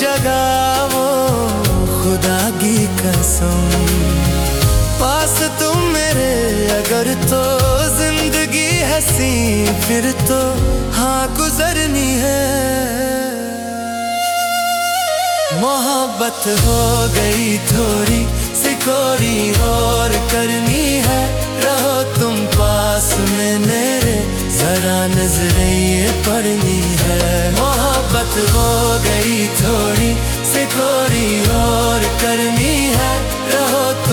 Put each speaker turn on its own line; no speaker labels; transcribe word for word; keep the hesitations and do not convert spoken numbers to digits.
जगाओ खुदा की कसम। पास तुम मेरे अगर तो जिंदगी हंसी फिर तो हाँ गुजरनी है। मोहब्बत हो गई थोड़ी सिकोरी और करनी है। रहो तुम पास में मेरे जरा नजरें ये पढ़नी है। मोहब्बत हो गई थोड़ी सिकोरी और करनी है।